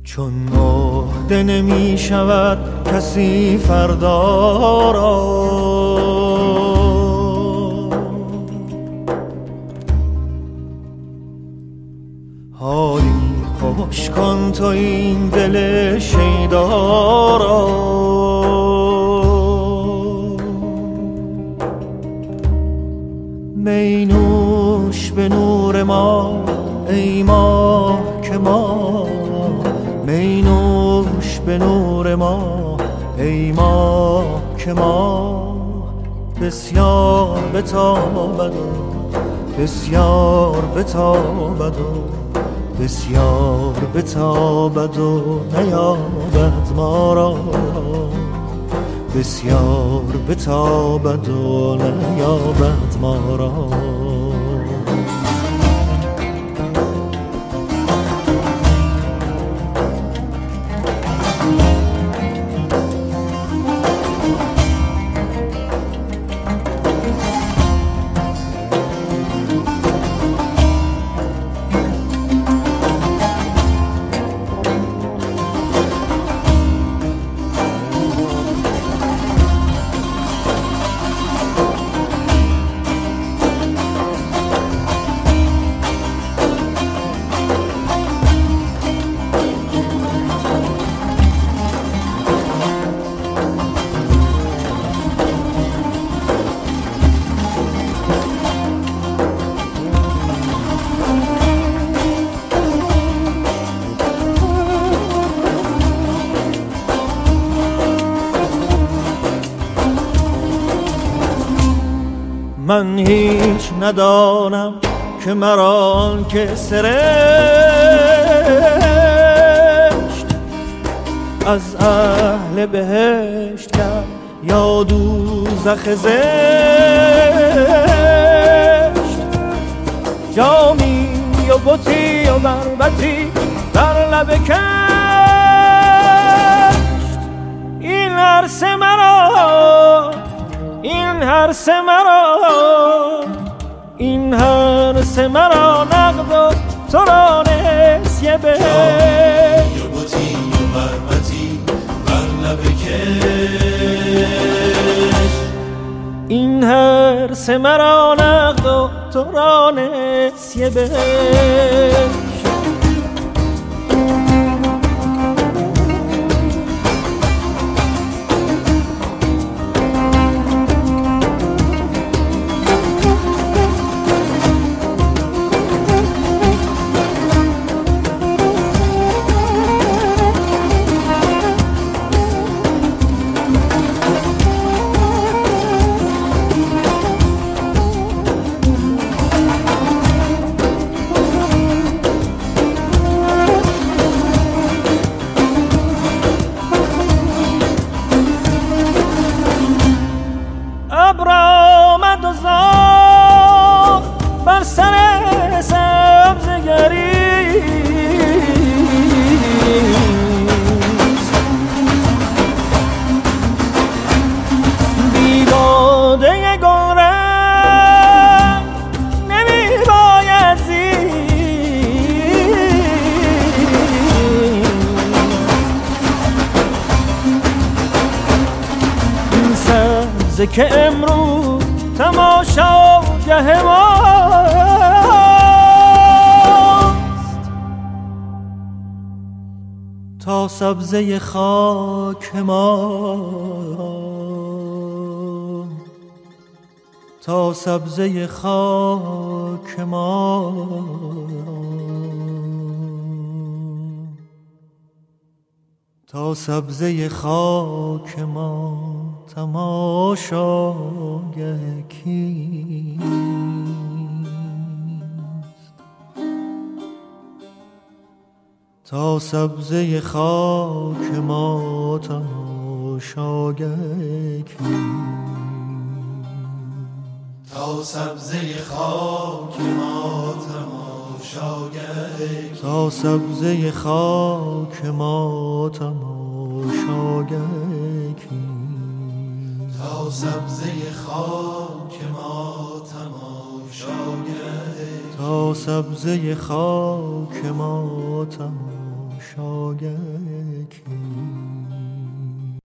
چون عهده نمی شود کسی فردا را، حالی خوش کن تو این دل شیدا را. می نوش به نور ما ای ماه که ما، می نوش به نور ما ای ماه که ما، بسیار بتابد و بسیار بتابد و بسیار بتابد و نیابد ما را، بسیار بتابد و نیابد ما را. من هیچ ندانم که مرا که سرشت از اهل بهشت کرد یا دوزخ زشت. جامی و بطی و بربطی در لب کشت، این عرصه مرا، این هرس مرا، این هرس مرا نقد و تو را نسیه به جامی و بطی و بربطی بر لب کشت، این هرس مرا نقد و تو را نسیه به آمد و زاغ بر سر سبزگری، بی باده گلرنگ نمی باید زیست. این سبزه که امروز تماشاگه ماست، تا سبزه خاک ما، تا سبزه خاک ما، تا سبزه خاک ما تماشاگه کیست. تا سبزه خاک ما تماشاگه کیست. تا سبزه خاک ما تماشاگه کیست. تا سبزه خاک ما تماشاگه کیست. تا سبزه خاک ما تماشاگه کیست. تا سبزه خاک ما تماشاگه بخشایکی